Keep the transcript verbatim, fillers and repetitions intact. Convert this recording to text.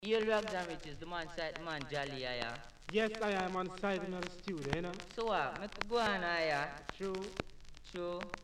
Your Rags and Riches, the man side, the man Jolly, yeah. Yeah. Yes, I am on site in the studio, you know. So what? Uh, go on, yeah. True. True.